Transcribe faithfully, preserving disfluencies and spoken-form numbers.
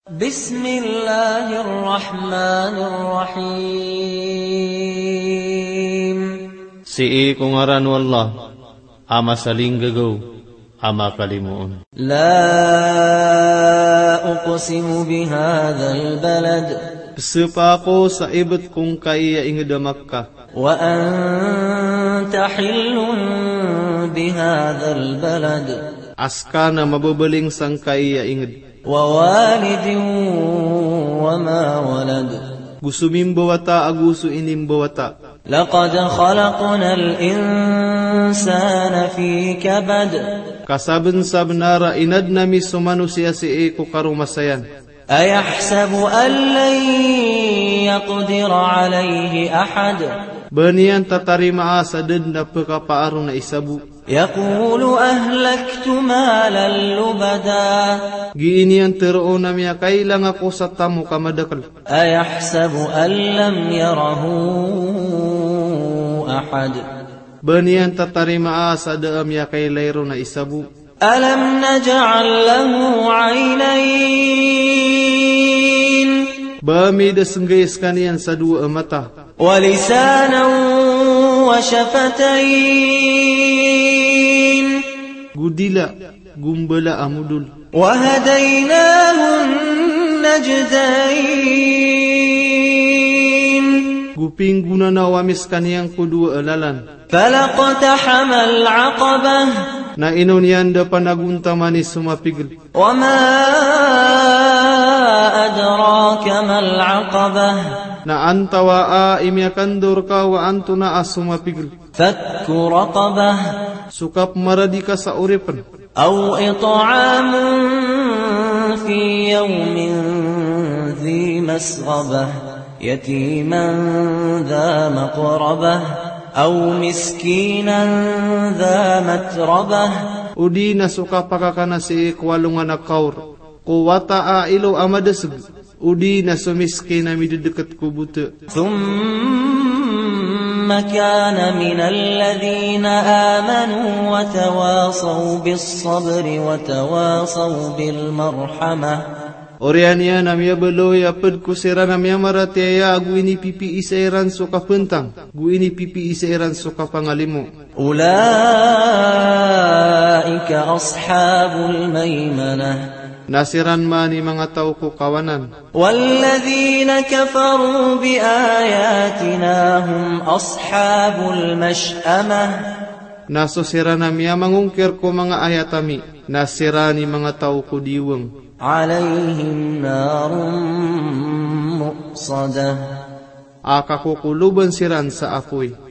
Bismillahirrahmanirrahim. Si kung ngaran wallah, ama saling gagaw, ama kalimuon. La uqsimu bihadzal balad. Sepa ako sa ibet kung kaya ingeda Makkah. Wa anta hillun bihadzal balad. Aska na mababaling sang kaya inged. Wa walidin wa ma walad. Gusumim bawata agusu inim bawata. Laqad khalaqnal insana fi kabad. Kasaben sabnara inad nami sa manusia si eko karumasayan. Ayahsabu an lan yaqdir alayhi ahad. Banian tatarima sa denda pagkapaaro na isabu. Yaqulu ahlaktu malan lubada. Giinian teroon na miya kailang ako sa tamo kamadakal. Ayahsabu an lam yarahu ahad. Banian tatarima sa daam ya kailayro na isabu. Alam naj'al lahu 'aynayn. Bami desenggais kanian sa dua mata. Wa lisanan wa shafatayn. Gudila gumbala amudul. Wa hadaynahu najdayn. Guping guna na wamis kaniyang kudua alalan. Falaqtahama al-'aqabah. Na inunian da panagunta manis sumapigil. Wa ma adraka mal 'aqabah. Na antawa a imyakandur ka wa antuna asumapigil. Fakku raqabah. Sukap maradi ka sa uripan. Aw it'amun fi yawmin dhi masghabah. Yatiman dha maqrabah. Aw miskinan dha matrabah. Udi na suka pakakana si ikwalungan na kaur. Kuwata a ilo amadasag. Udi na sumiskin na mididekat kubuta. Thumma kana min alladhina amanu wa tawasaw bis sabri wa tawasaw bil marhamah. Oriania namya beloy apad kusira namya marateya gu ini pipi isairan suka pentang. Gu ini pipi isairan suka pangalimu. Ulaika ashabul maimanah. Nasiran mani mga tao ko kawanan. Walladhina kafaru bi ayatina hum ashabul mash'amah. Nasosira namya mangungkir ko mga ayatami. Nasirani mga tao ko diwang. Alayhim narun muqsadah. Akakukuluban siran sa apoy.